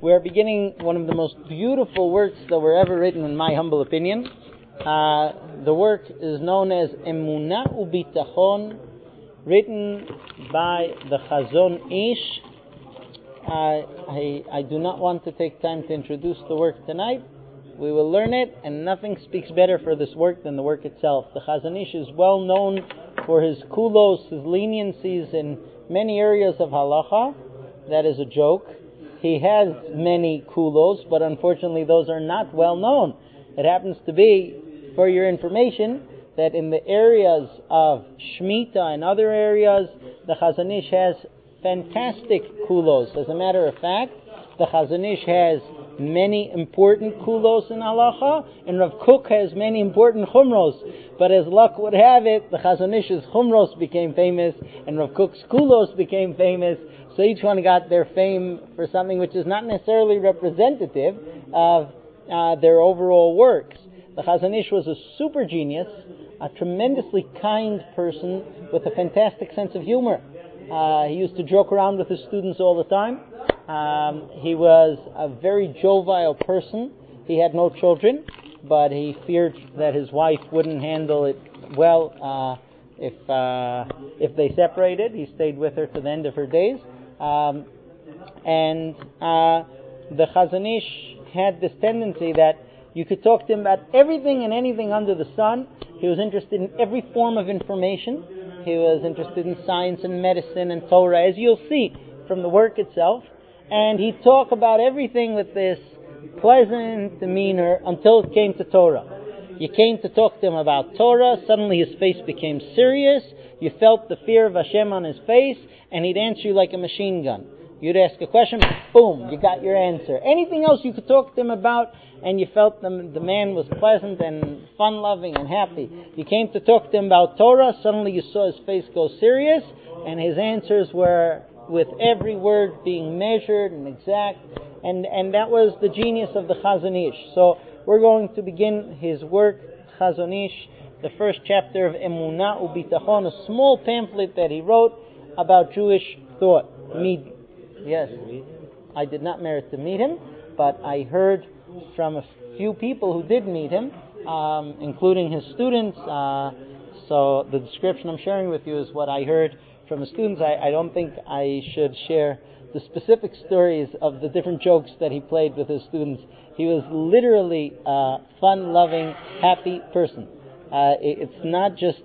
We're beginning one of the most beautiful works that were ever written, in my humble opinion. The work is known as Emunah Ubitachon, written by the Chazon Ish. I do not want to take time to introduce the work tonight. We will learn it, and nothing speaks better for this work than the work itself. The Chazon Ish is well known for his kulos, his leniencies in many areas of halacha. That is a joke. He has many kulos, but unfortunately those are not well known. It happens to be, for your information, that in the areas of Shemitah and other areas, the Chazon Ish has fantastic kulos. As a matter of fact, the Chazon Ish has many important kulos in halacha, and Rav Kook has many important chumros. But as luck would have it, the Chazon Ish's chumros became famous, and Rav Kook's kulos became famous. So each one got their fame for something which is not necessarily representative of their overall works. The Chazon Ish was a super genius, a tremendously kind person with a fantastic sense of humor. He used to joke around with his students all the time. He was a very jovial person. He had no children, but he feared that his wife wouldn't handle it well if they separated. He stayed with her to the end of her days. The Chazon Ish had this tendency that you could talk to him about everything and anything under the sun. He was interested in every form of information. He was interested in science and medicine and Torah, as you'll see from the work itself. And he'd talk about everything with this pleasant demeanor until it came to Torah. You came to talk to him about Torah, suddenly his face became serious, you felt the fear of Hashem on his face, and he'd answer you like a machine gun. You'd ask a question, boom, you got your answer. Anything else you could talk to him about, and you felt the man was pleasant and fun-loving and happy. You came to talk to him about Torah, suddenly you saw his face go serious, and his answers were with every word being measured and exact, and that was the genius of the Chazon Ish. So we're going to begin his work, Chazon Ish, the first chapter of Emunah Ubitachon, a small pamphlet that he wrote about Jewish thought. Yes, I did not merit to meet him, but I heard from a few people who did meet him, including his students. So the description I'm sharing with you is what I heard from the students. I don't think I should share the specific stories of the different jokes that he played with his students. He was literally a fun-loving, happy person. It's not just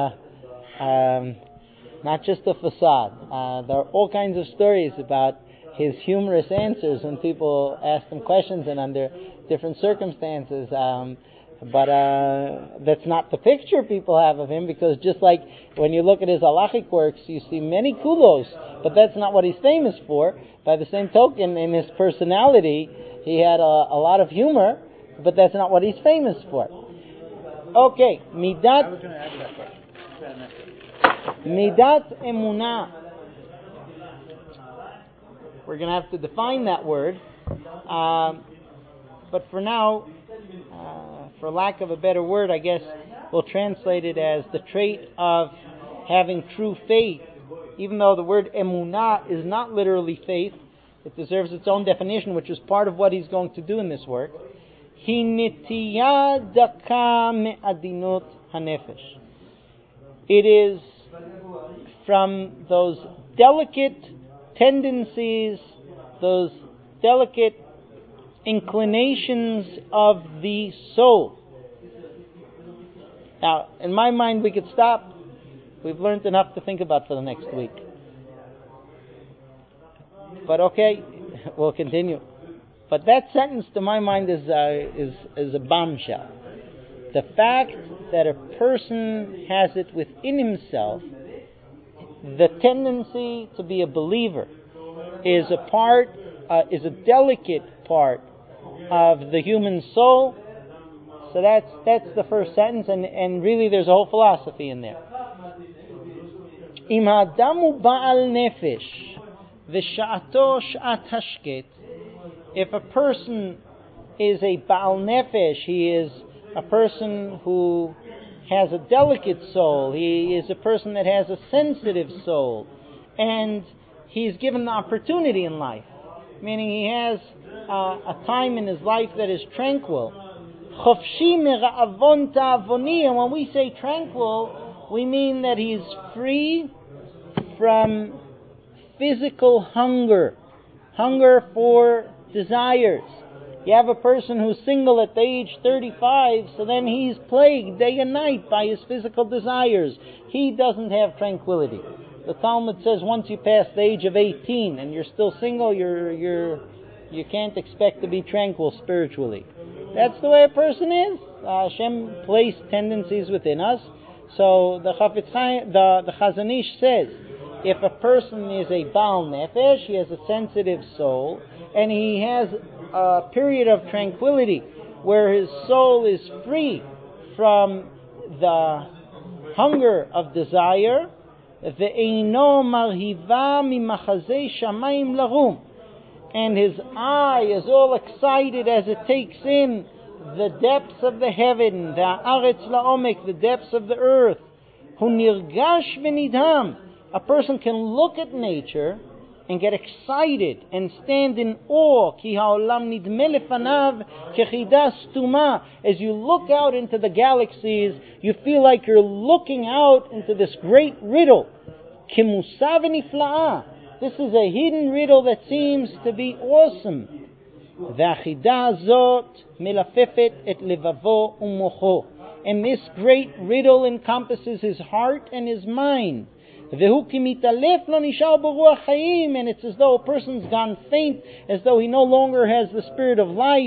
a facade. There are all kinds of stories about his humorous answers when people ask him questions and under different circumstances. But that's not the picture people have of him, because just like when you look at his halachic works, you see many kulos, but that's not what he's famous for. By the same token, in his personality, he had a lot of humor, but that's not what he's famous for. Okay, Midat Emunah. We're going to have to define that word, but for now, for lack of a better word, I guess we'll translate it as the trait of having true faith. Even though the word emunah is not literally faith, it deserves its own definition, which is part of what he's going to do in this work. Hi netiya daka me'adinot hanefesh. It is from those delicate tendencies, those delicate inclinations of the soul. Now, in my mind, we could stop. We've learned enough to think about for the next week. But okay, we'll continue. But that sentence, to my mind, is a bombshell. The fact that a person has it within himself, the tendency to be a believer, is a delicate part of the human soul. So that's the first sentence, and really there's a whole philosophy in there. Im ha'adamu ba'al nefesh v'sha'ato sha'at hashket. If a person is a ba'al nefesh, he is a person who has a delicate soul. He is a person that has a sensitive soul, and he's given the opportunity in life, meaning he has a time in his life that is tranquil. Chofshi mira'avon ta'avoni, and when we say tranquil, we mean that he's free from physical hunger for desires. You have a person who's single at the age 35, so then he's plagued day and night by his physical desires. He doesn't have tranquility. The Talmud says once you pass the age of 18 and you're still single, you can't expect to be tranquil spiritually. That's the way a person is. Hashem placed tendencies within us. So the Chazon Ish says, if a person is a Baal Nefesh, he has a sensitive soul, and he has a period of tranquility where his soul is free from the hunger of desire, ve'eino marhiva mimachazei shamayim larum, and his eye is all excited as it takes in the depths of the heaven, the aretz la'omek, the depths of the earth. Hu nirgash v'nidham. A person can look at nature and get excited and stand in awe. Ki ha'olam nidme lefanav kechida stuma. As you look out into the galaxies, you feel like you're looking out into this great riddle. Ki musa v'nifla'a. This is a hidden riddle that seems to be awesome. V'achida zot melafefet et levavo u'mocho. And this great riddle encompasses his heart and his mind. And it's as though a person's gone faint, as though he no longer has the spirit of life.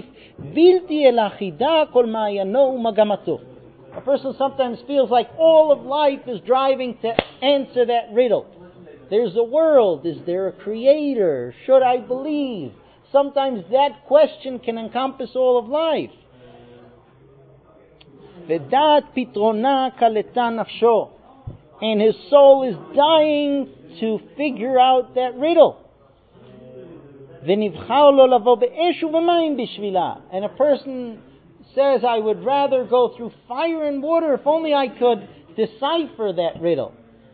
A person sometimes feels like all of life is driving to answer that riddle. There's a world. Is there a creator? Should I believe? Sometimes that question can encompass all of life. And his soul is dying to figure out that riddle. And a person says, I would rather go through fire and water if only I could decipher that riddle.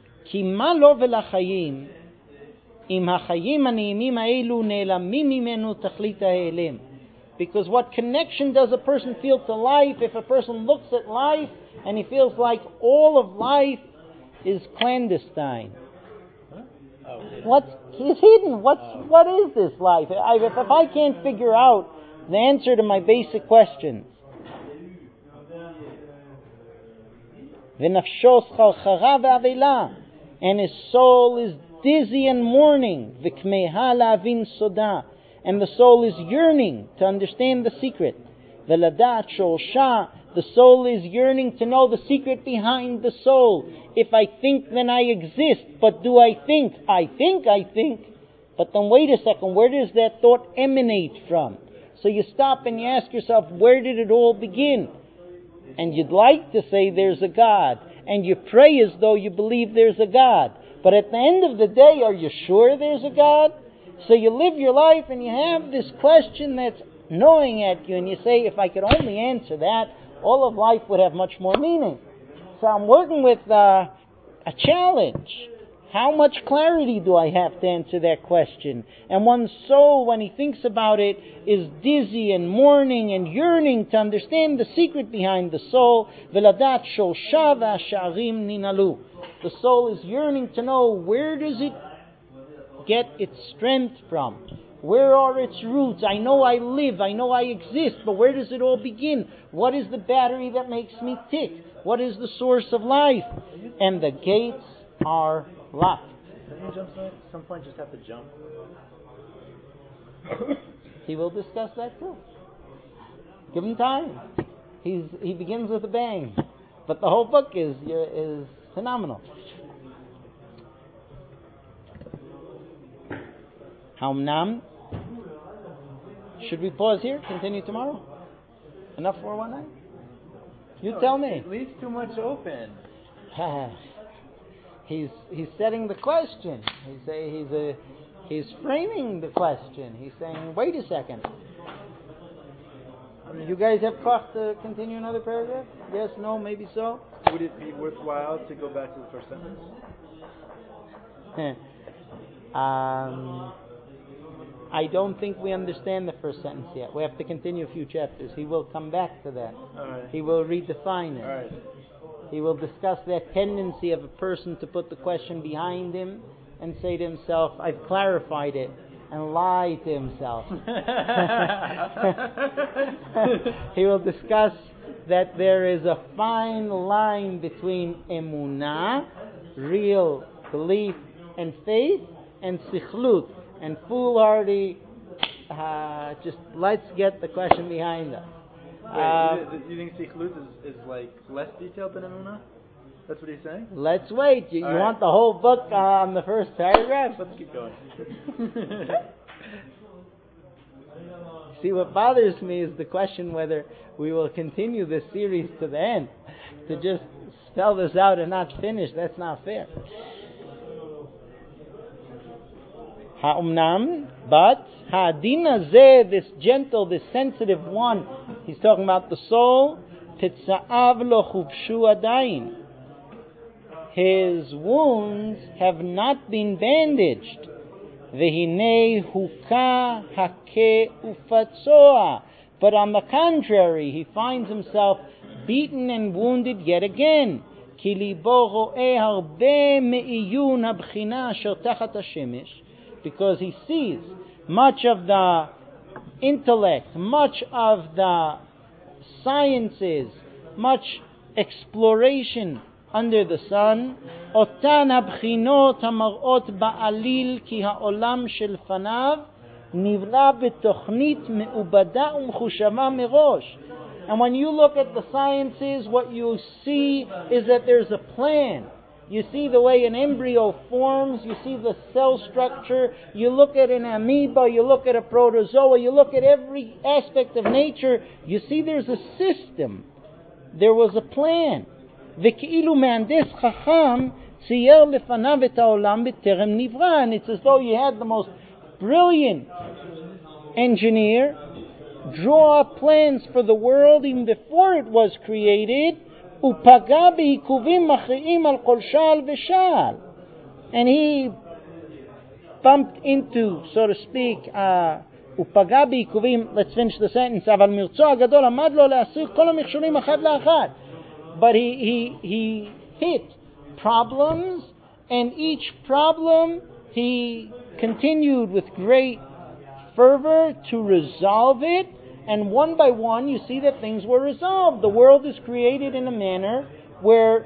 Because what connection does a person feel to life if a person looks at life and he feels like all of life is clandestine? What is hidden? What is this life? If I can't figure out the answer to my basic questions. And his soul is dizzy and mourning. And the soul is yearning to understand the secret. The soul is yearning to know the secret behind the soul. If I think, then I exist. But do I think? I think. But then wait a second, where does that thought emanate from? So you stop and you ask yourself, where did it all begin? And you'd like to say there's a God. And you pray as though you believe there's a God. But at the end of the day, are you sure there's a God? So you live your life and you have this question that's gnawing at you, and you say, if I could only answer that, all of life would have much more meaning. So I'm working with a challenge. How much clarity do I have to answer that question? And one's soul, when he thinks about it, is dizzy and mourning and yearning to understand the secret behind the soul. Veladat shosha v'asha'arim ninalu. The soul is yearning to know, where does it get its strength from? Where are its roots? I know I live, I know I exist, but where does it all begin? What is the battery that makes me tick? What is the source of life? And the gates are locked. Doesn't he jump at some point just have to jump? He will discuss that too. Give him time. He begins with a bang. But the whole book is phenomenal. Hamnam. Should we pause here? Continue tomorrow? Enough for one night? You tell me. It leaves too much open. He's setting the question. He's framing the question. He's saying, wait a second. You guys have cough to continue another paragraph? Yes, no, maybe so? Would it be worthwhile to go back to the first sentence? I don't think we understand the first sentence yet. We have to continue a few chapters. He will come back to that. All right. He will redefine it. All right. He will discuss that tendency of a person to put the question behind him and say to himself, I've clarified it, and lie to himself. He will discuss that there is a fine line between emunah, real belief and faith, and sikhlut, and foolhardy, just let's get the question behind us. Wait, do you think sikhlut is like less detailed than emunah? That's what he's saying? Let's wait. You All right. want the whole book on the first paragraph? Let's keep going. See, what bothers me is the question whether we will continue this series to the end. To just spell this out and not finish, that's not fair. Ha'umnam, but ha'adin hazeh, this gentle, this sensitive one, he's talking about the soul, tetza'av lo chuvshu adayin. His wounds have not been bandaged. Vehine huka hake ufatsoa. But on the contrary, he finds himself beaten and wounded yet again. Ki libo ro'eh harbe me'iyun habchina asher tachat hashemesh. Because he sees much of the intellect, much of the sciences, much exploration under the sun, אותן הבחינות המראות בעליל כי העולם שלפניו נברא בתוכנית מעובדה ומחושבה מראש. And when you look at the sciences, what you see is that there's a plan. You see the way an embryo forms, you see the cell structure, you look at an amoeba, you look at a protozoa, you look at every aspect of nature, you see there's a system. There was a plan. וכאילו מהנדס חכם צייר לפניו את העולם בטרם נברא. And it's as though you had the most brilliant engineer draw up plans for the world even before it was created. ופגע בעיכובים מכריעים על כל שעל ושעל. And he bumped into, so to speak, ופגע בעיכובים, let's finish the sentence, אבל מרצו הגדול עמד לו להסיר כל המכשולים אחד לאחד. But he hit problems, and each problem he continued with great fervor to resolve it, and one by one you see that things were resolved. The world is created in a manner where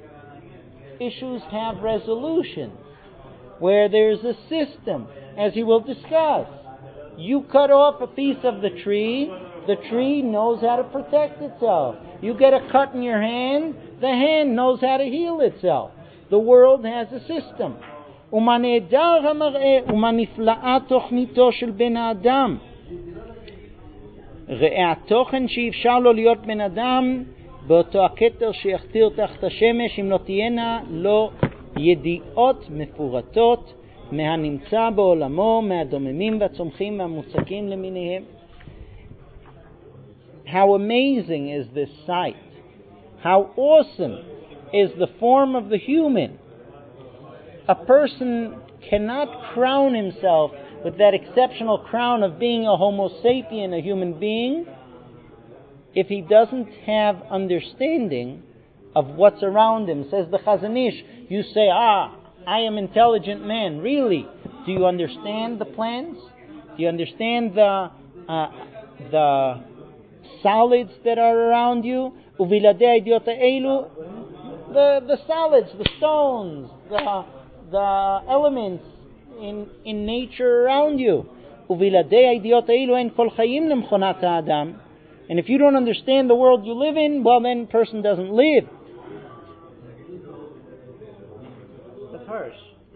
issues have resolution, where there's a system, as he will discuss. You cut off a piece of the tree knows how to protect itself. You get a cut in your hand, the hand knows how to heal itself. The world has a system. ומה נהדר המראה, ומה נפלאה תוכניתו של בן האדם. ראה התוכן שאפשר לו להיות בן אדם, באותו הכתר שיכתיר תחת השמש, אם לא תהיינה לו ידיעות מפורטות, מהנמצא בעולמו, מהדוממים והצומחים והמוצקים למיניהם. How amazing is this sight. How awesome is the form of the human. A person cannot crown himself with that exceptional crown of being a Homo sapien, a human being, if he doesn't have understanding of what's around him. Says the Chazon Ish, you say, I am intelligent man. Really? Do you understand the plans? Do you understand the solids that are around you? The solids, the stones, the elements in nature around you. And if you don't understand the world you live in, well, then a person doesn't live. That's harsh.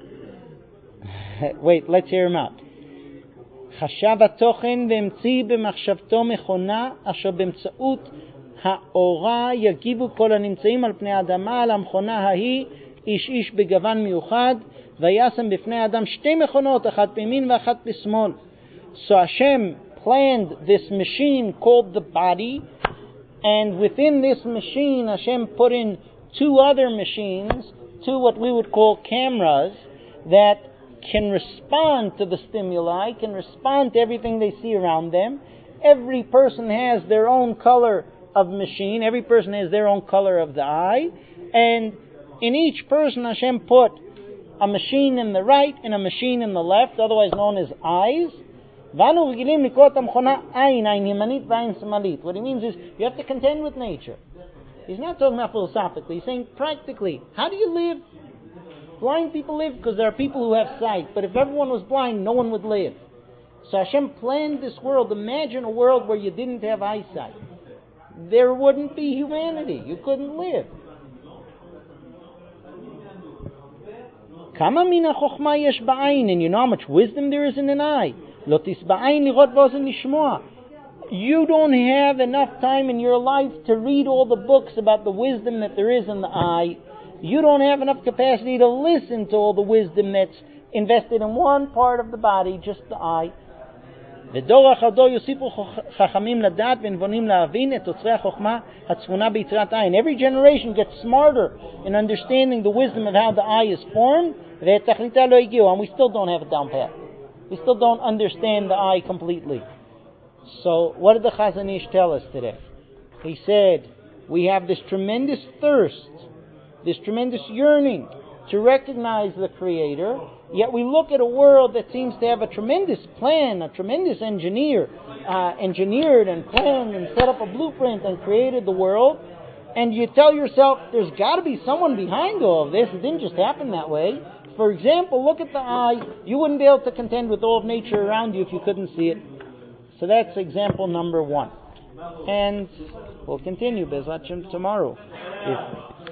Wait, let's hear him out. חשב התוכן והמציא במחשבתו מכונה אשר באמצעות האורה יגיבו כל הנמצאים על פני האדמה על המכונה ההיא איש איש בגוון מיוחד וישם בפני האדם שתי מכונות אחת בימין ואחת בשמאל. So Hashem planned this machine called the body, and within this machine Hashem put in two other machines, two what we would call cameras, that can respond to the stimuli, can respond to everything they see around them. Every person has their own color of machine. Every person has their own color of the eye. And in each person, Hashem put a machine in the right and a machine in the left, otherwise known as eyes. What he means is you have to contend with nature. He's not talking about philosophically. He's saying practically. How do you live? Blind people live because there are people who have sight. But if everyone was blind, no one would live. So Hashem planned this world. Imagine a world where you didn't have eyesight. There wouldn't be humanity. You couldn't live. Kama mina chokhma yesh ba'ayin, and you know how much wisdom there is in an eye. Lotis ba'ayin lirot v'ozen lishmoa. You don't have enough time in your life to read all the books about the wisdom that there is in the eye. You don't have enough capacity to listen to all the wisdom that's invested in one part of the body, just the eye. Every generation gets smarter in understanding the wisdom of how the eye is formed, and we still don't have it down pat. We still don't understand the eye completely. So what did the Chazon Ish tell us today? He said, we have this tremendous thirst, this tremendous yearning to recognize the Creator, yet we look at a world that seems to have a tremendous plan, a tremendous engineered and planned and set up a blueprint and created the world, and you tell yourself, there's got to be someone behind all of this. It didn't just happen that way. For example, look at the eye. You wouldn't be able to contend with all of nature around you if you couldn't see it. So that's example number 1. And we'll continue Bezrat Hashem tomorrow.